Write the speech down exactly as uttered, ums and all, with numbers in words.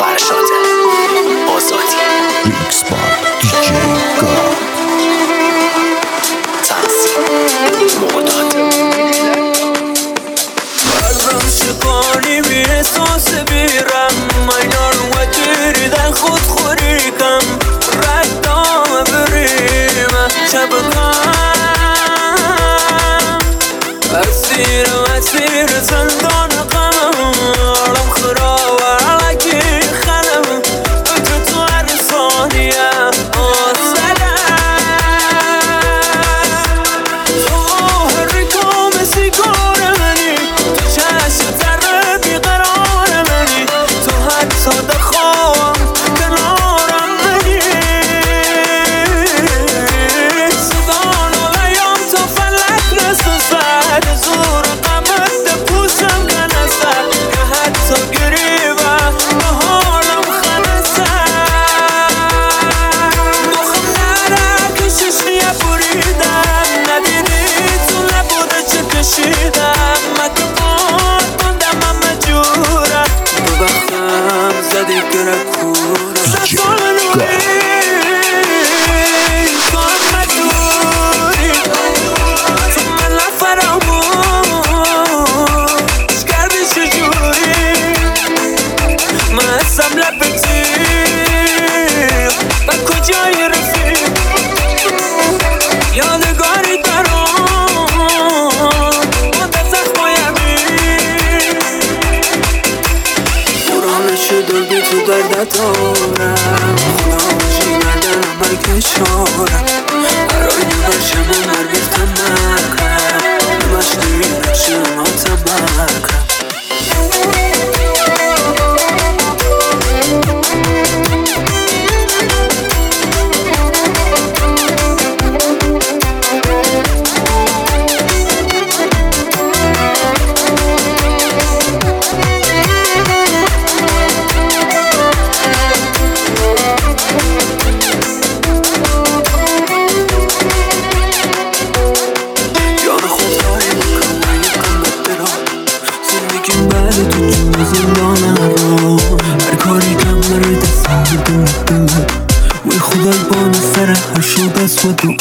فرشاده آزادی میکس با دیجی گاد تنظیم معتاد بازم شکانی بی احساس بیرم مینار و گیری در خود خوریکم ردام بریم شبکم اسیر و اسیر زندان غمم عالم خراب علکی خلم تو تو هر ثانیه آسلم تو هر کام سیگار منی تو چشم ذره بیقرار منی تو حتی در خوابم کنارم منی صدان و لیام تو فلک نسوزد زور قمت ده پوسم کنسد که حتی گریبه به حالم خنسد مخم نره که ششنیه بریدم ندیدی تو نبوده چه کشیدم مکه باد بندم همه جورم تو بختم زدی گره کورم دیجی گاد یادگاری درام مانده زخم و یمین قرآنش دلبی تو دردت دارم خداوشی گردنم برکشارم برای برشم و مرگفتم مرکم نمشتی نقشم آتم مرکم هر کاری کم داره دستم بدون دلم وی خدای بانه سر هر شو دست و دو